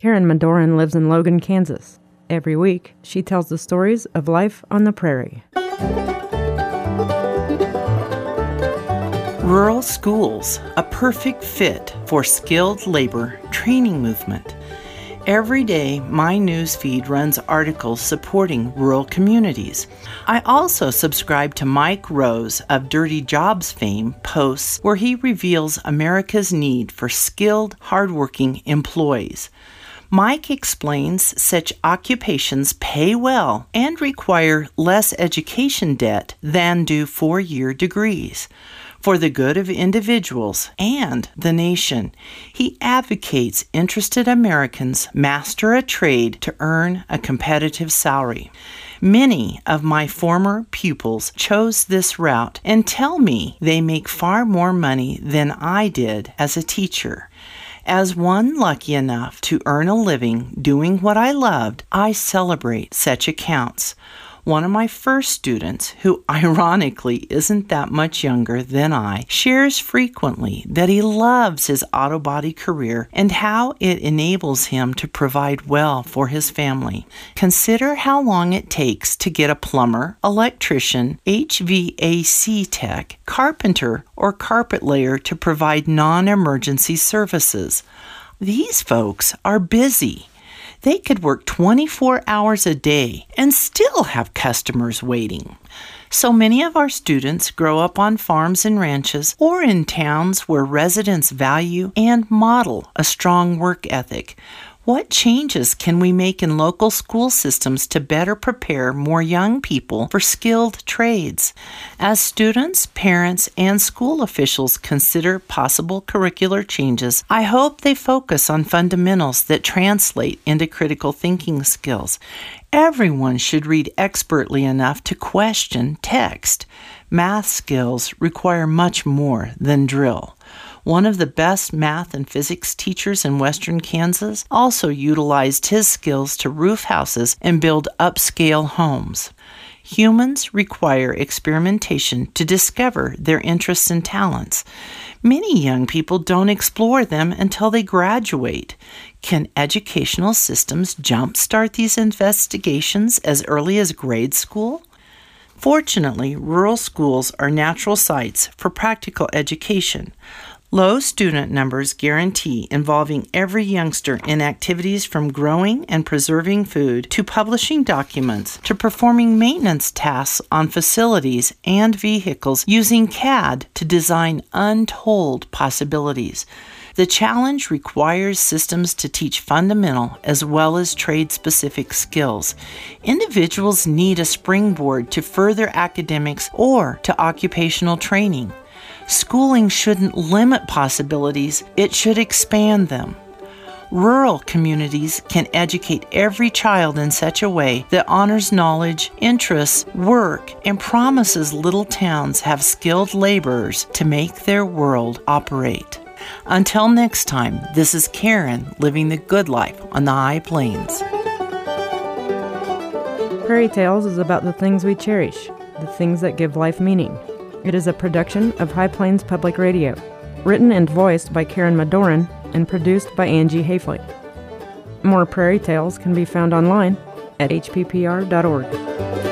Karen Madoran lives in Logan, Kansas. Every week, she tells the stories of life on the prairie. Rural schools, a perfect fit for skilled labor training movement. Every day, my news feed runs articles supporting rural communities. I also subscribe to Mike Rose of Dirty Jobs fame posts where he reveals America's need for skilled, hardworking employees. Mike explains such occupations pay well and require less education debt than do four-year degrees. For the good of individuals and the nation, he advocates interested Americans master a trade to earn a competitive salary. Many of my former pupils chose this route and tell me they make far more money than I did as a teacher. As one lucky enough to earn a living doing what I loved, I celebrate such accounts. One of my first students, who ironically isn't that much younger than I, shares frequently that he loves his auto body career and how it enables him to provide well for his family. Consider how long it takes to get a plumber, electrician, HVAC tech, carpenter, or carpet layer to provide non-emergency services. These folks are busy. They could work 24 hours a day and still have customers waiting. So many of our students grow up on farms and ranches or in towns where residents value and model a strong work ethic. What changes can we make in local school systems to better prepare more young people for skilled trades? As students, parents, and school officials consider possible curricular changes, I hope they focus on fundamentals that translate into critical thinking skills. Everyone should read expertly enough to question text. Math skills require much more than drill. One of the best math and physics teachers in western Kansas also utilized his skills to roof houses and build upscale homes. Humans require experimentation to discover their interests and talents. Many young people don't explore them until they graduate. Can educational systems jumpstart these investigations as early as grade school? Fortunately, rural schools are natural sites for practical education. Low student numbers guarantee involving every youngster in activities from growing and preserving food to publishing documents to performing maintenance tasks on facilities and vehicles using CAD to design untold possibilities. The challenge requires systems to teach fundamental as well as trade-specific skills. Individuals need a springboard to further academics or to occupational training. Schooling shouldn't limit possibilities, it should expand them. Rural communities can educate every child in such a way that honors knowledge, interests, work, and promises little towns have skilled laborers to make their world operate. Until next time, this is Karen living the good life on the High Plains. Prairie Tales is about the things we cherish, the things that give life meaning. It is a production of High Plains Public Radio, written and voiced by Karen Madoran and produced by Angie Hayflight. More Prairie Tales can be found online at hppr.org.